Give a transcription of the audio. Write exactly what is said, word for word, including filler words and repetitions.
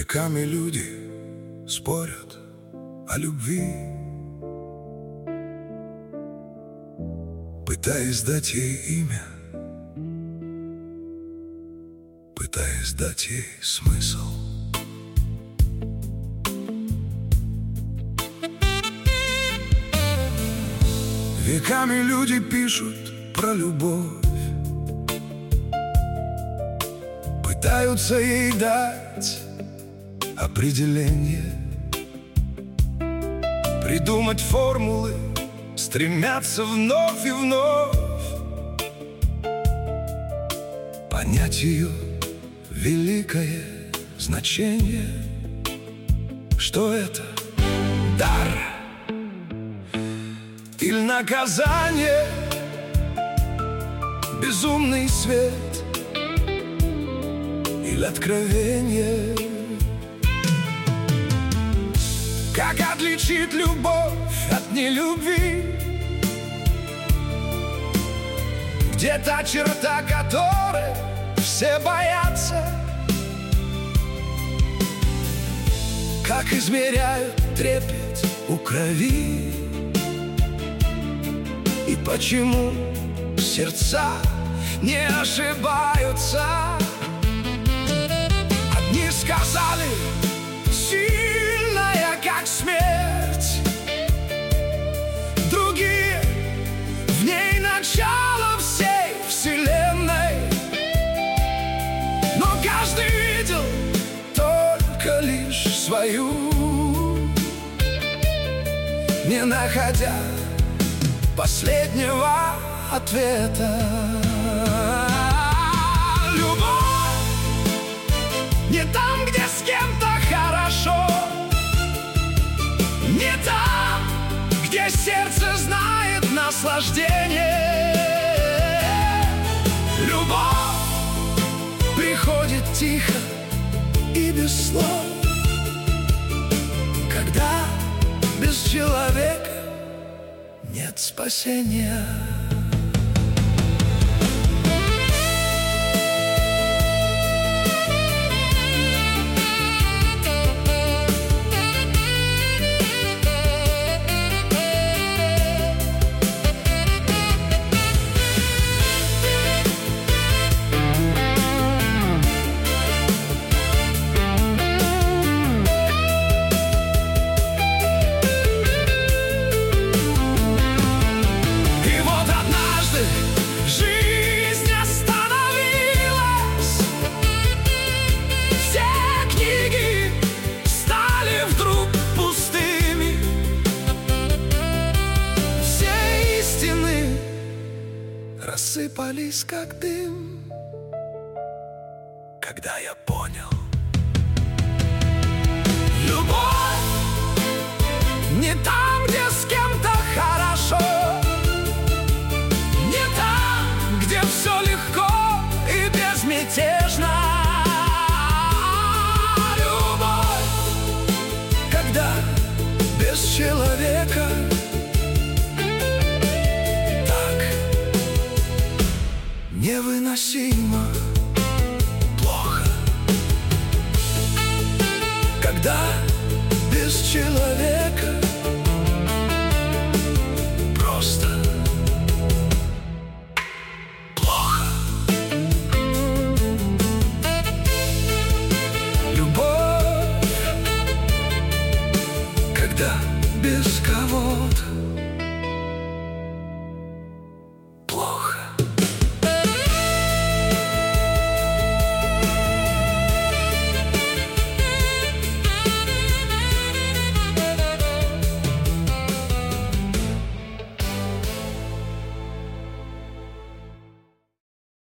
Веками люди спорят о любви, пытаясь дать ей имя, пытаясь дать ей смысл. Веками люди пишут про любовь, пытаются ей дать определение, придумать формулы, стремятся вновь и вновь понять ее великое значение. Что это? Дар или наказание? Безумный свет или откровение? Как отличить любовь от нелюбви? Где та черта, которой все боятся? Как измеряют трепет у крови? И почему сердца не ошибаются? Одни сказали: сильная, как смерть. Другие: в ней начало всей вселенной. Но каждый видел только лишь свою, не находя последнего ответа. Любовь не там, где с кем-то хорошо, не там, где сердце знает наслаждение. Любовь приходит тихо и без слов, когда без человека нет спасения. Рассыпались, как дым, когда я понял: любовь не там, где с кем-то хорошо, не там, где все легко и безмятежно. Любовь, когда без человека невыносимо плохо, когда без человека